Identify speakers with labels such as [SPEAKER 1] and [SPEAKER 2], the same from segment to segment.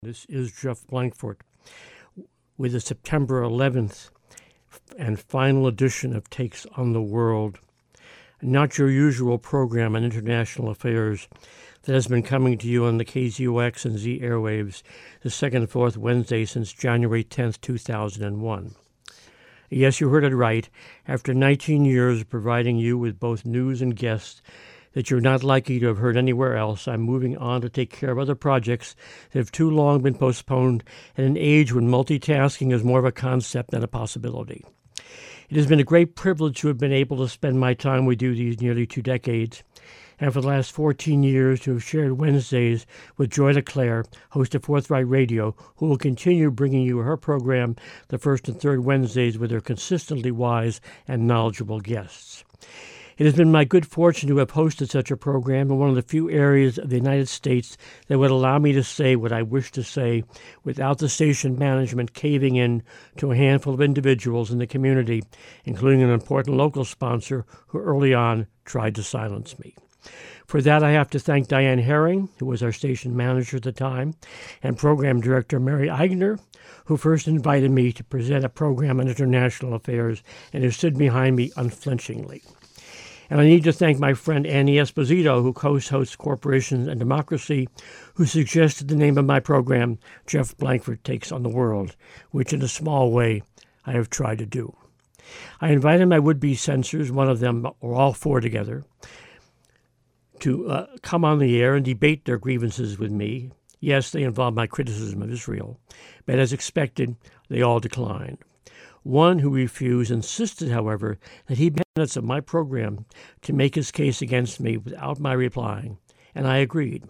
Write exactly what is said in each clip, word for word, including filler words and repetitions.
[SPEAKER 1] This is Jeff Blankfort with the September eleventh and final edition of Takes on the World, not your usual program on international affairs that has been coming to you on the K Z O X and Z airwaves the second and fourth Wednesday since January tenth, two thousand one. Yes, you heard it right. After nineteen years of providing you with both news and guests that you're not likely to have heard anywhere else, I'm moving on to take care of other projects that have too long been postponed at an age when multitasking is more of a concept than a possibility. It has been a great privilege to have been able to spend my time with you these nearly two decades, and for the last fourteen years to have shared Wednesdays with Joy LeClaire, host of Forthright Radio, who will continue bringing you her program the first and third Wednesdays with her consistently wise and knowledgeable guests. It has been my good fortune to have hosted such a program in one of the few areas of the United States that would allow me to say what I wish to say without the station management caving in to a handful of individuals in the community, including an important local sponsor who early on tried to silence me. For that, I have to thank Diane Herring, who was our station manager at the time, and program director Mary Eigner, who first invited me to present a program on international affairs and who stood behind me unflinchingly. And I need to thank my friend Annie Esposito, who co-hosts Corporations and Democracy, who suggested the name of my program, Jeff Blankfort Takes on the World, which in a small way I have tried to do. I invited my would-be censors, one of them or all four together, to uh, come on the air and debate their grievances with me. Yes, they involved my criticism of Israel, but as expected, they all declined. One who refused insisted, however, that he had minutes of my program to make his case against me without my replying, and I agreed.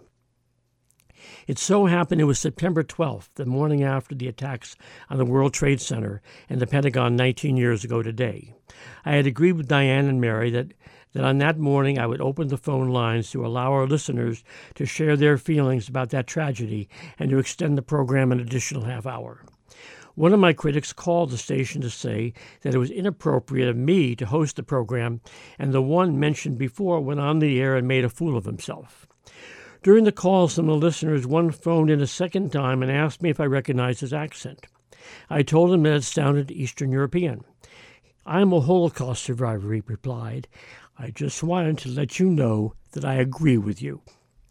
[SPEAKER 1] It so happened it was September twelfth, the morning after the attacks on the World Trade Center and the Pentagon nineteen years ago today. I had agreed with Diane and Mary that, that on that morning I would open the phone lines to allow our listeners to share their feelings about that tragedy and to extend the program an additional half hour. One of my critics called the station to say that it was inappropriate of me to host the program, and the one mentioned before went on the air and made a fool of himself. During the call, some of the listeners, one phoned in a second time and asked me if I recognized his accent. I told him that it sounded Eastern European. "I'm a Holocaust survivor," he replied. "I just wanted to let you know that I agree with you."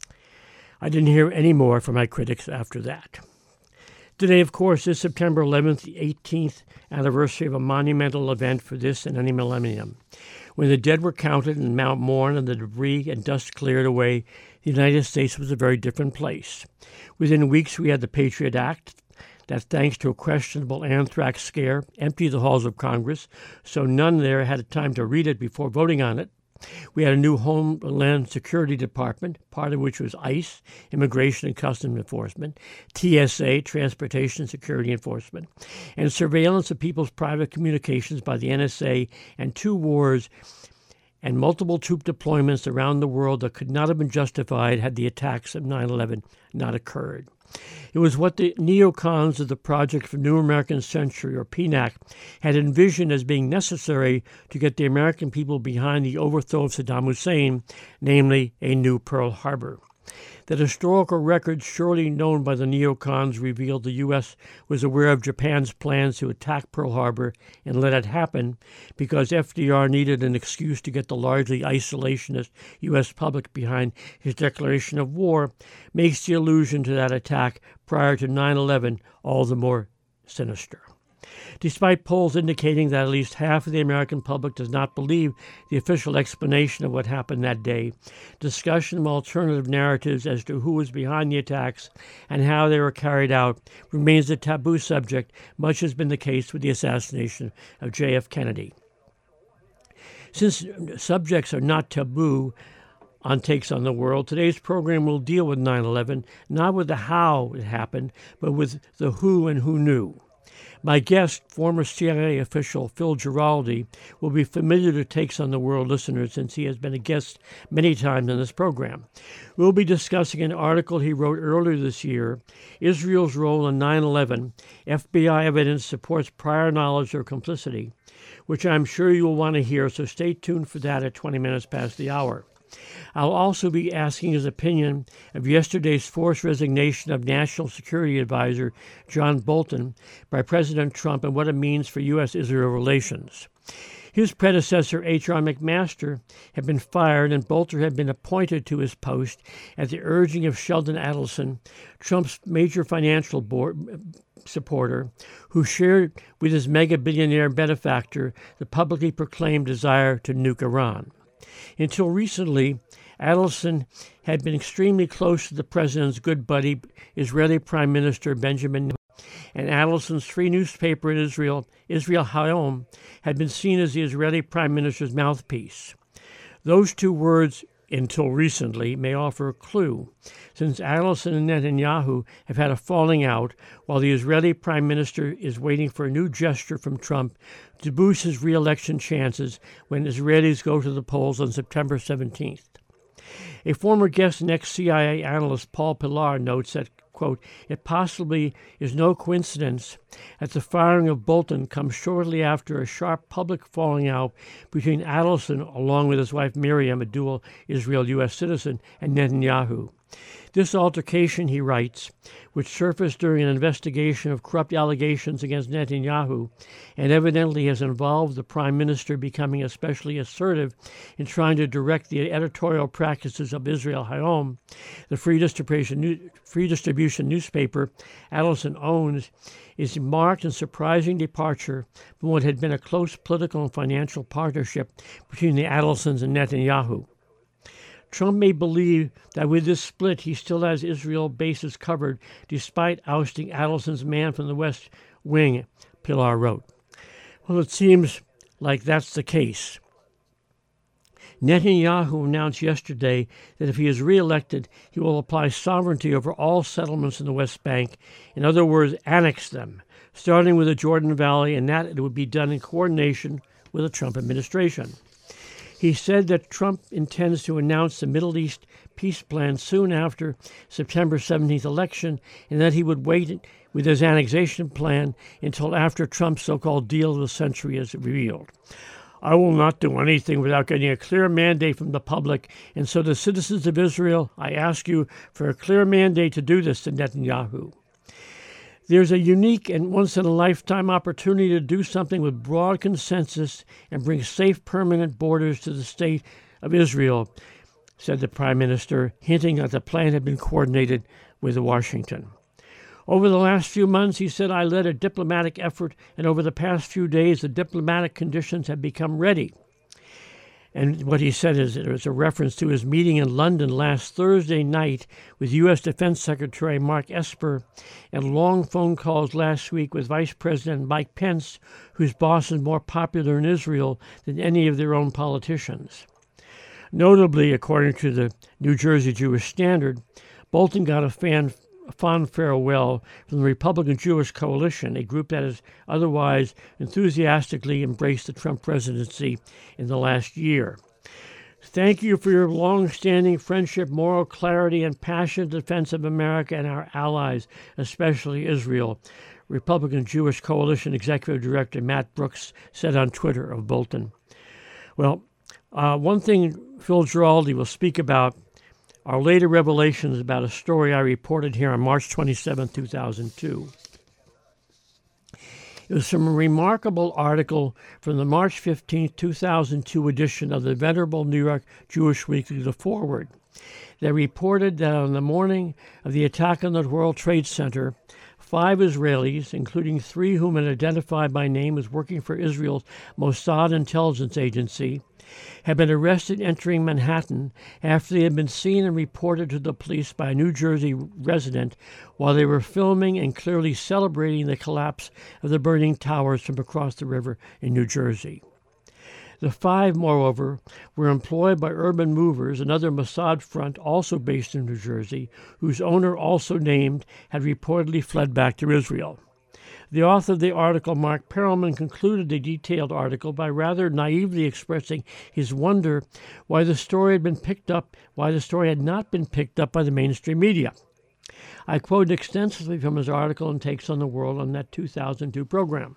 [SPEAKER 1] I didn't hear any more from my critics after that. Today, of course, is September eleventh, the eighteenth anniversary of a monumental event for this and any millennium. When the dead were counted in Mount Morn and the debris and dust cleared away, the United States was a very different place. Within weeks, we had the Patriot Act that, thanks to a questionable anthrax scare, emptied the halls of Congress, so none there had time to read it before voting on it. We had a new Homeland Security Department, part of which was ICE, Immigration and Customs Enforcement, T S A, Transportation Security Enforcement, and surveillance of people's private communications by the N S A, and two wars and multiple troop deployments around the world that could not have been justified had the attacks of nine eleven not occurred. It was what the neocons of the Project for New American Century, or P N A C, had envisioned as being necessary to get the American people behind the overthrow of Saddam Hussein, namely a new Pearl Harbor. That historical record, surely known by the neocons, revealed the U S was aware of Japan's plans to attack Pearl Harbor and let it happen because F D R needed an excuse to get the largely isolationist U S public behind his declaration of war, makes the allusion to that attack prior to nine eleven all the more sinister. Despite polls indicating that at least half of the American public does not believe the official explanation of what happened that day, discussion of alternative narratives as to who was behind the attacks and how they were carried out remains a taboo subject, much has been the case with the assassination of J F Kennedy. Since subjects are not taboo on Takes on the World, today's program will deal with nine eleven, not with the how it happened, but with the who and who knew. My guest, former C I A official Phil Giraldi, will be familiar to Takes on the World listeners since he has been a guest many times in this program. We'll be discussing an article he wrote earlier this year, Israel's Role in nine eleven, F B I Evidence Supports Prior Knowledge or Complicity, which I'm sure you will want to hear, so stay tuned for that at twenty minutes past the hour. I'll also be asking his opinion of yesterday's forced resignation of National Security Advisor John Bolton by President Trump and what it means for U S Israel relations. His predecessor, H R McMaster, had been fired, and Bolton had been appointed to his post at the urging of Sheldon Adelson, Trump's major financial board supporter, who shared with his mega-billionaire benefactor the publicly proclaimed desire to nuke Iran. Until recently, Adelson had been extremely close to the president's good buddy, Israeli Prime Minister Benjamin Netanyahu, and Adelson's free newspaper in Israel, Israel Hayom, had been seen as the Israeli Prime Minister's mouthpiece. Those two words, until recently, may offer a clue, since Adelson and Netanyahu have had a falling out while the Israeli Prime Minister is waiting for a new gesture from Trump to boost his re-election chances when Israelis go to the polls on September seventeenth. A former guest and ex-C I A analyst Paul Pillar notes that, quote, it possibly is no coincidence that the firing of Bolton comes shortly after a sharp public falling out between Adelson, along with his wife Miriam, a dual Israel-U S citizen, and Netanyahu. This altercation, he writes, which surfaced during an investigation of corrupt allegations against Netanyahu and evidently has involved the prime minister becoming especially assertive in trying to direct the editorial practices of Israel Hayom, the free distribution, free distribution newspaper Adelson owns, is a marked and surprising departure from what had been a close political and financial partnership between the Adelsons and Netanyahu. Trump may believe that with this split he still has Israel bases covered despite ousting Adelson's man from the West Wing, Pillar wrote. Well, it seems like that's the case. Netanyahu announced yesterday that if he is reelected, he will apply sovereignty over all settlements in the West Bank, in other words, annex them, starting with the Jordan Valley, and that it would be done in coordination with the Trump administration. He said that Trump intends to announce the Middle East peace plan soon after September seventeenth election, and that he would wait with his annexation plan until after Trump's so-called deal of the century is revealed. I will not do anything without getting a clear mandate from the public, and so the citizens of Israel, I ask you for a clear mandate to do this, to Netanyahu. There's a unique and once-in-a-lifetime opportunity to do something with broad consensus and bring safe, permanent borders to the state of Israel, said the Prime Minister, hinting that the plan had been coordinated with Washington. Over the last few months, he said, I led a diplomatic effort, and over the past few days, the diplomatic conditions have become ready. And what he said is it was a reference to his meeting in London last Thursday night with U S Defense Secretary Mark Esper and long phone calls last week with Vice President Mike Pence, whose boss is more popular in Israel than any of their own politicians. Notably, according to the New Jersey Jewish Standard, Bolton got a fan A fond farewell from the Republican Jewish Coalition, a group that has otherwise enthusiastically embraced the Trump presidency in the last year. Thank you for your long-standing friendship, moral clarity, and passionate defense of America and our allies, especially Israel, Republican Jewish Coalition Executive Director Matt Brooks said on Twitter of Bolton. Well, uh, one thing Phil Giraldi will speak about are later revelations about a story I reported here on March twenty-seventh, two thousand two. It was from a remarkable article from the March fifteenth, two thousand two edition of the venerable New York Jewish Weekly, The Forward, that reported that on the morning of the attack on the World Trade Center, five Israelis, including three whom it identified by name as working for Israel's Mossad intelligence agency, had been arrested entering Manhattan after they had been seen and reported to the police by a New Jersey resident while they were filming and clearly celebrating the collapse of the burning towers from across the river in New Jersey. The five, moreover, were employed by Urban Movers, another Mossad front also based in New Jersey, whose owner, also named, had reportedly fled back to Israel. The author of the article, Mark Perelman, concluded the detailed article by rather naively expressing his wonder why the story had been picked up, why the story had not been picked up by the mainstream media. I quoted extensively from his article in Takes on the World on that two thousand two program.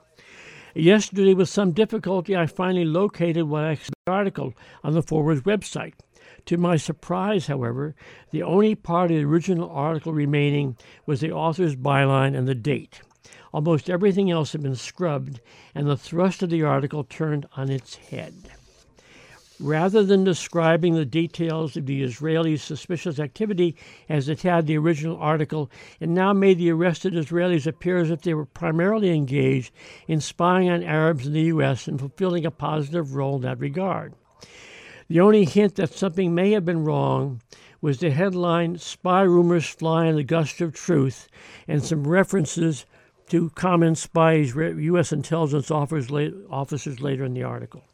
[SPEAKER 1] Yesterday, with some difficulty, I finally located what I the article on the Forward's website. To my surprise, however, the only part of the original article remaining was the author's byline and the date. Almost everything else had been scrubbed, and the thrust of the article turned on its head. Rather than describing the details of the Israelis' suspicious activity as it had the original article, it now made the arrested Israelis appear as if they were primarily engaged in spying on Arabs in the U S and fulfilling a positive role in that regard. The only hint that something may have been wrong was the headline, "Spy Rumors Fly in the Gust of Truth," and some references to common spies, U S intelligence officers later in the article.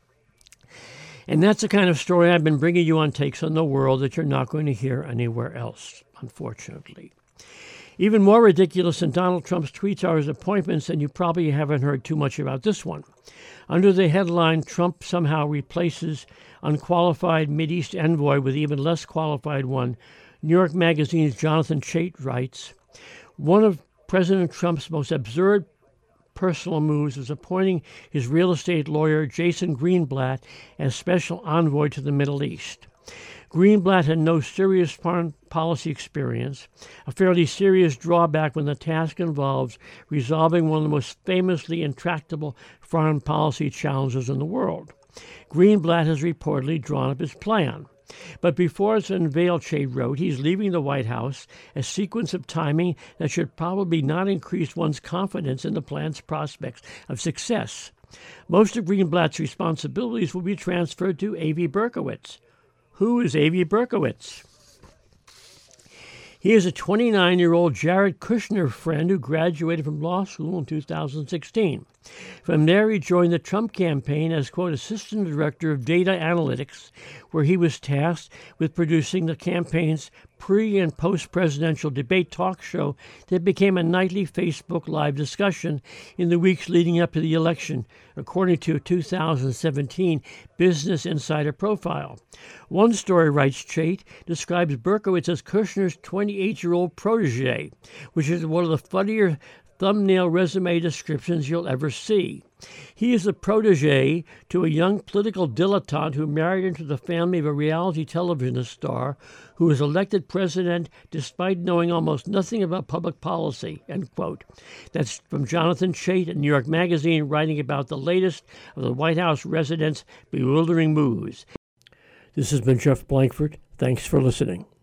[SPEAKER 1] And that's the kind of story I've been bringing you on Takes on the World that you're not going to hear anywhere else, unfortunately. Even more ridiculous than Donald Trump's tweets are his appointments, and you probably haven't heard too much about this one. Under the headline, "Trump somehow replaces unqualified Mideast envoy with even less qualified one," New York Magazine's Jonathan Chait writes, "One of President Trump's most absurd personal moves was appointing his real estate lawyer, Jason Greenblatt, as special envoy to the Middle East. Greenblatt had no serious foreign policy experience, a fairly serious drawback when the task involves resolving one of the most famously intractable foreign policy challenges in the world. Greenblatt has reportedly drawn up his plan. But before it's unveiled," Chait wrote, "he's leaving the White House, a sequence of timing that should probably not increase one's confidence in the plan's prospects of success. Most of Greenblatt's responsibilities will be transferred to Avi Berkowitz." Who is Avi Berkowitz? He is a twenty-nine-year-old Jared Kushner friend who graduated from law school in two thousand sixteen. From there, he joined the Trump campaign as, quote, assistant director of data analytics, where he was tasked with producing the campaign's pre- and post-presidential debate talk show that became a nightly Facebook Live discussion in the weeks leading up to the election, according to a two thousand seventeen Business Insider profile. One story, writes Chait, describes Berkowitz as Kushner's twenty-eight-year-old protege, which is one of the funnier thumbnail resume descriptions you'll ever see. He is the protege to a young political dilettante who married into the family of a reality television star who was elected president despite knowing almost nothing about public policy, end quote. That's from Jonathan Chait at New York Magazine, writing about the latest of the White House residents' bewildering moves. This has been Jeff Blankford. Thanks for listening.